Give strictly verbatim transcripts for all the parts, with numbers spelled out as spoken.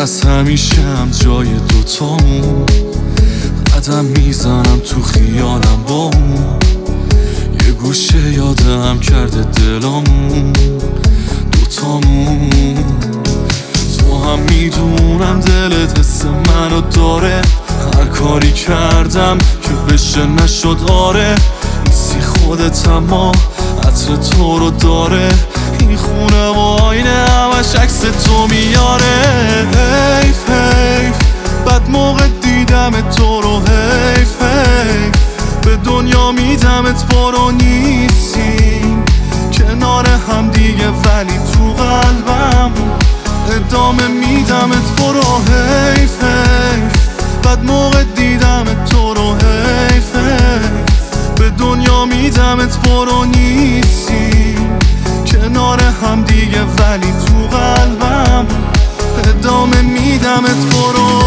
از همیشم جای دوتامون، قدم میزنم تو خیالم با اون، یه گوشه یادم کرده دلامون دوتامون. تو هم میدونم دلت حس منو داره، هر کاری کردم که بشه نشد آره. نیستی خودت اما عطر تو رو داره، این خونه و آینه همش عکس تو میاره. حیف حیف بد موقع دیدم تو رو، حیف حیف به دنیا میدمت برو، نیستیم کنار هم دیگه ولی تو قلبم ادامه میدمت برو. حیف حیف بد موقع دیدم تو رو، حیف حیف به دنیا میدمت برو، نیستیم کنار هم دیگه ولی تو قلبم ادامه میدمت برو.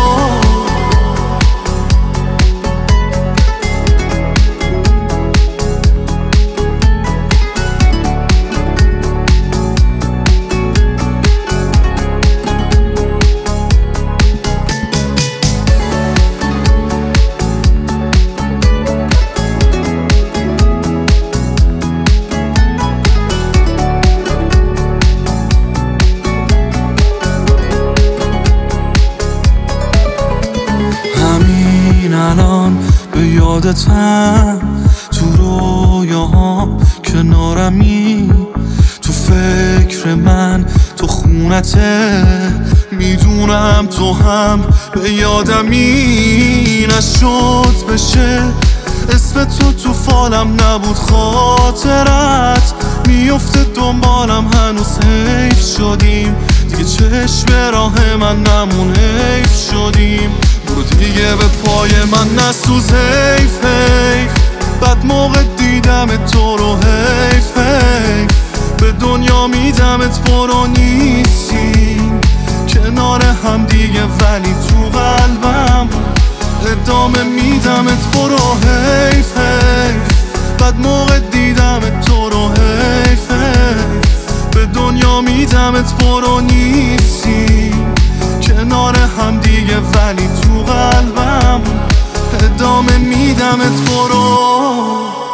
الان به یادتم تو رویاهام کنارمی، تو فکر من تو خونته، میدونم تو هم به یادمی. نشد بشه اسم تو تو فالم نبود، خاطرت میفته دنبالم هنوز، حیف شدیم دیگه چشم راه من نمون، حیف شدیم برو دیگه به پای من نسوز. حیف حیف بد موقع دیدم تو رو، حیف حیف به دنیا میدمت برو، نیستیم کنار هم دیگه ولی تو قلبم ادامه میدمت برو. حیف حیف بد موقع دیدم تو رو، حیف حیف به دنیا میدمت برو، نیستیم کنار هم دیگه ولی تو قلبم ادامه میدمت برو.